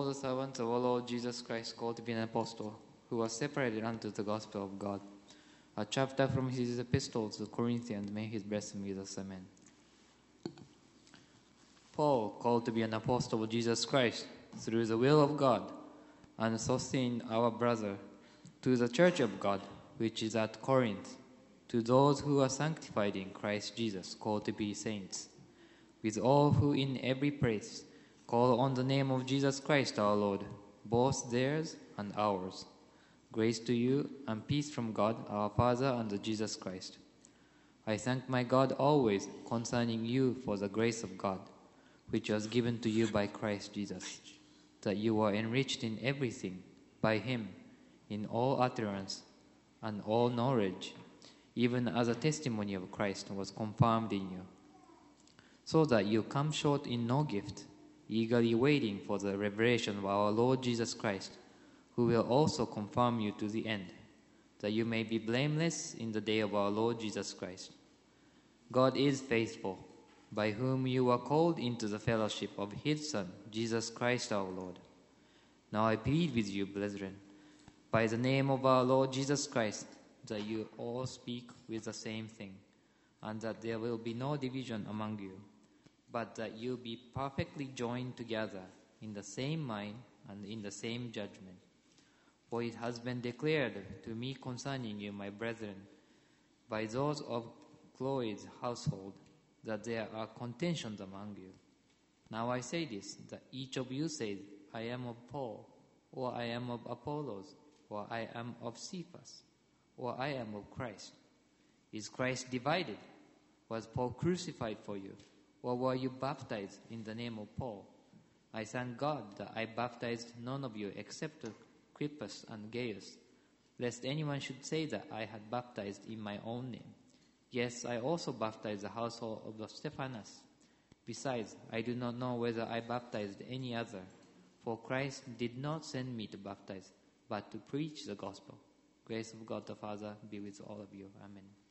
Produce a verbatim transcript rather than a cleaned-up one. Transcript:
the servants of our Lord Jesus Christ, called to be an apostle, who was separated unto the gospel of God. A chapter from his epistle to the Corinthians, may his blessing be with us. Amen. Paul, called to be an apostle of Jesus Christ, through the will of God, and Sosthenes our brother, to the church of God, which is at Corinth, to those who are sanctified in Christ Jesus, called to be saints, with all who in every place call on the name of Jesus Christ our Lord, both theirs and ours. Grace to you and peace from God our Father and Jesus Christ. I thank my God always concerning you for the grace of God, which was given to you by Christ Jesus, that you were enriched in everything by him, in all utterance and all knowledge, even as the testimony of Christ was confirmed in you, so that you come short in no gift, eagerly waiting for the revelation of our Lord Jesus Christ, who will also confirm you to the end, that you may be blameless in the day of our Lord Jesus Christ. God is faithful, by whom you were called into the fellowship of his Son, Jesus Christ our Lord. Now I plead with you, brethren, by the name of our Lord Jesus Christ, that you all speak with the same thing, and that there will be no division among you, but that you be perfectly joined together in the same mind and in the same judgment. For it has been declared to me concerning you, my brethren, by those of Chloe's household, that there are contentions among you. Now I say this, that each of you says, I am of Paul, or I am of Apollos, or I am of Cephas, or I am of Christ. Is Christ divided? Was Paul crucified for you? Or were you baptized in the name of Paul? I thank God that I baptized none of you except Crispus and Gaius, lest anyone should say that I had baptized in my own name. Yes, I also baptized the household of Stephanas. Besides, I do not know whether I baptized any other, for Christ did not send me to baptize, but to preach the gospel. Grace of God the Father be with all of you. Amen.